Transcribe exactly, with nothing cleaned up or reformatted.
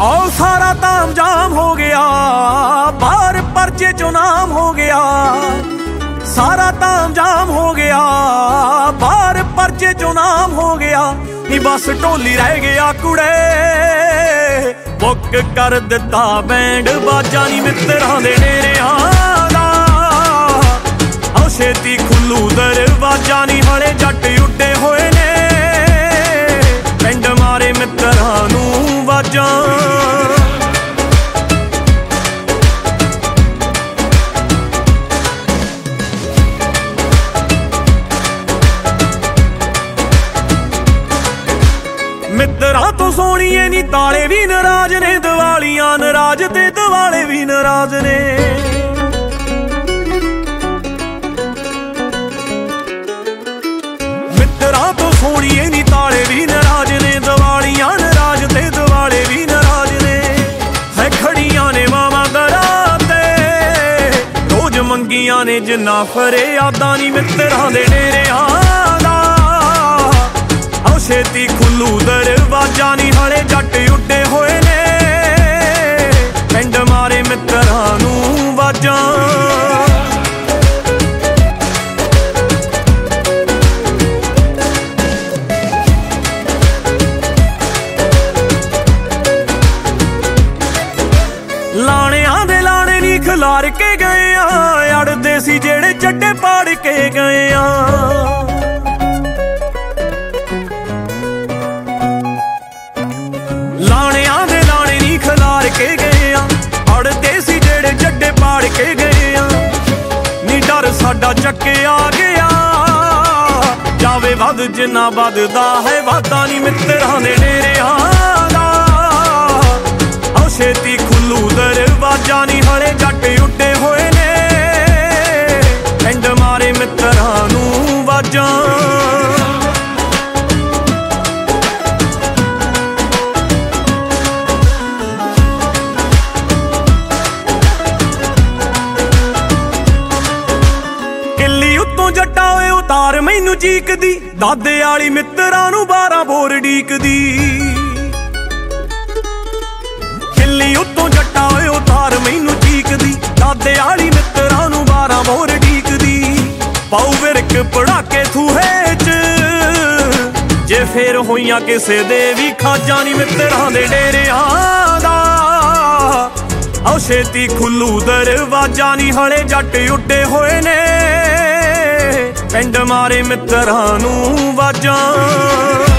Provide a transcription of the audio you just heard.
आओ सारा ताम जाम हो गया, बाहर पर्चे चो नाम हो गया। सारा ताम जाम हो गया, बाहर पर्चे चो नाम हो गया। नी बस ढोली रह गया कुड़े, बुक कर दिता बैंड बाजा नी मित्रां दे डेरियां दा। आओ छेती खुल्लू दरवाजा नी हले जट उड्डे होए ने, पिंड मारे मित्रां नूं वाजां। मित्रां तो सोहणीए नी ताले भी नाराज ने, दिवालियां नाराज ते दिवाले भी नाराज ने। मित्रां तो सोहणीए नी ताले भी नाराज ने, दिवालियां नाराज ते दिवाले भी नाराज ने। है खड़ियां ने मावां दरां ते, रोज मंगियां ने जिन्ना फरियादां नी मित्रां दे डेरियां दा। आओ छेती खुल्लू दरवाजा नी हले जट उड्डे होए ने, पिंड मारे मित्रां नूं वाजां। लाणियां दे लाणे नी खिलार के गए आ, अड़दे सी जेड़े चड्डे पाड़ के गए आ। लाणियां दे लाणे नी खिलार के गए आ, अड़दे सी जेड़े चड्डे पाड़ के गए आ। नी डर साडा चक्के आ गया, जावे वध जिन्ना वधदा है वादा नी मित्रां दे डेरियां दा। आओ छेती खुल्लू दरवाजा नी हले जट उड्डे होए ने, पिंड मारे मित्रां नूं वाजां। जट्टा होए उतार मैनू चीकदी, दादे आली मित्रां नूं बारां बोर डीकदी। किल्ली उत्तों जट्टा होए उतार मैनू चीकदी, दादे आली मित्रां नूं बारां बोर डीकदी। पाऊ विरक पड़ाके थूहे च, जे फेर होइयां किसे दे भी खाजां नी मित्रां दे डेरियां दा। आओ छेती खुल्लू दरवाजा नी हले जट उड्डे होए ने, पिंड मारे मित्रां नूं वाजां।